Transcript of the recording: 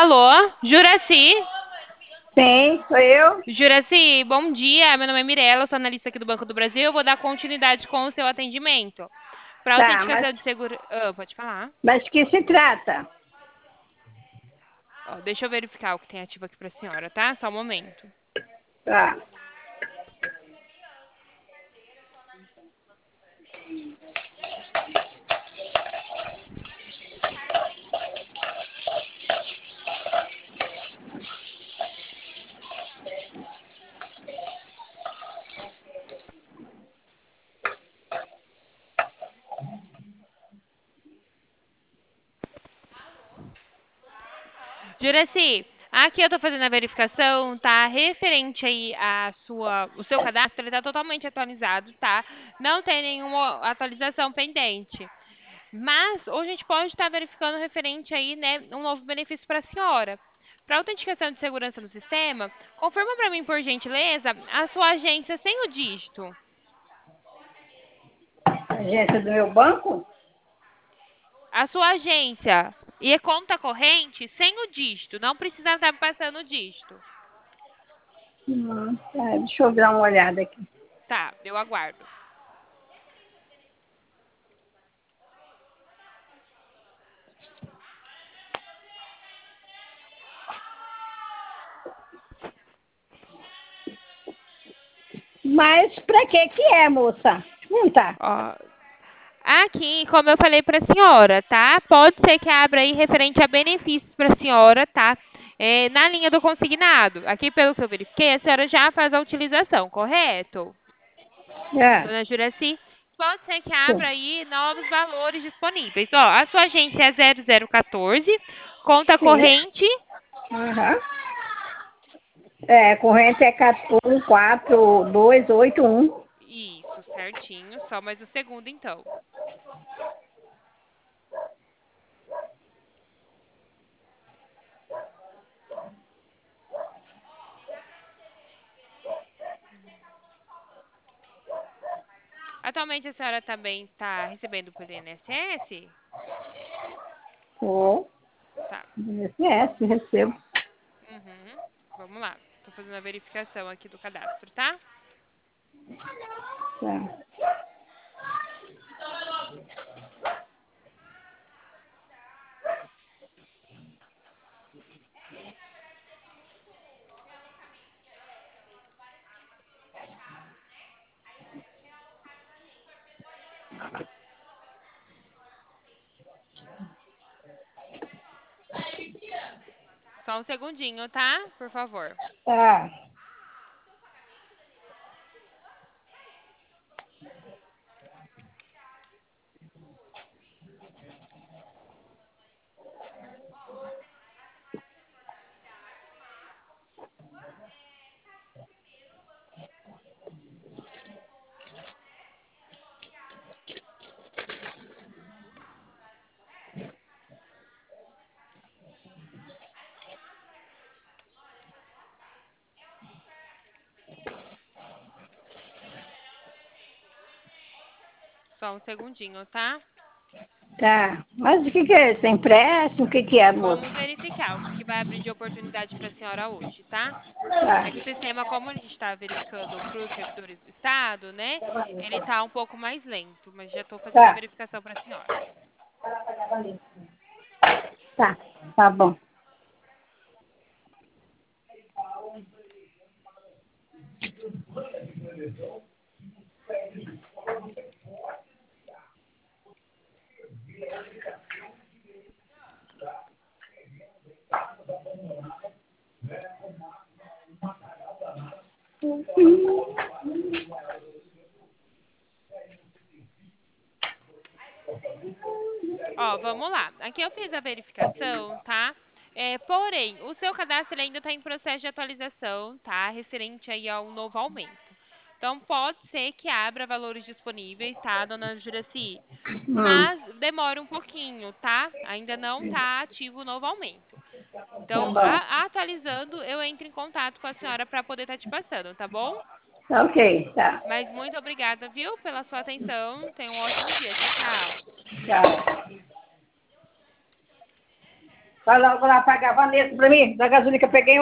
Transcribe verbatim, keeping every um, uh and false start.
Alô, Juraci? Sim, sou eu. Juraci, bom dia. Meu nome é Mirella, eu sou analista aqui do Banco do Brasil. Eu vou dar continuidade com o seu atendimento. Para Tá, mas, autenticação de segurança. pode falar? mas que se trata? Ó, deixa eu verificar o que tem ativo aqui para a senhora, tá? Só um momento. Tá. Juraci, aqui eu tô fazendo a verificação, tá? Referente aí a sua, o seu cadastro, ele tá totalmente atualizado, tá? Não tem nenhuma atualização pendente. Mas hoje a gente pode estar verificando referente aí, né, um novo benefício para a senhora. Para autenticação de segurança no sistema, confirma para mim, por gentileza, a sua agência sem o dígito. Agência do meu banco? A sua agência e a conta corrente sem o dígito. Não precisa estar passando o dígito. Hum, tá, deixa eu dar uma olhada aqui. Tá, eu aguardo. Mas pra que que é, moça? Não tá. Ó, aqui, como eu falei para a senhora, tá? Pode ser que abra aí referente a benefícios para a senhora, tá? É, na linha do consignado. Aqui, pelo que eu verifiquei, a senhora já faz a utilização, correto? É, Dona Juraci, pode ser que abra sim. aí novos valores disponíveis. Ó, a sua agência é zero zero quatorze, conta Sim. corrente. Aham. É, corrente é um quatro dois oito um. Isso, certinho. Só mais o segundo, então. Atualmente a senhora também está recebendo pelo I N S S? Pô, Tá. é, recebo. Uhum. Vamos lá. Estou fazendo a verificação aqui do cadastro, tá? Tá. Só um segundinho, tá? Por favor. Tá. Só um segundinho, tá? Tá. Mas o que que é? Tem empréstimo? O que que é, moça? Vamos verificar o que, que vai abrir de oportunidade para a senhora hoje, tá? Tá. É que o sistema, como a gente está verificando para os servidores do Estado, né? Ele está um pouco mais lento, mas já estou fazendo a Tá. verificação para a senhora. Tá. Tá bom. Ó, vamos lá. Aqui eu fiz a verificação, tá? É, porém, o seu cadastro ele ainda está em processo de atualização, tá? Referente aí ao novo aumento. Então, pode ser que abra valores disponíveis, tá, dona Juraci? Hum, Mas demora um pouquinho, tá? Ainda não está ativo o novo aumento. tá Então, bom. a- atualizando, eu entro em contato com a senhora para poder estar te passando, tá bom? Tá ok, tá. Mas muito obrigada, viu, pela sua atenção. Tenha um ótimo dia. Tchau, tchau. Tchau. Vai lá, vai lá pagar a Vanessa pra mim, da gasolina que eu peguei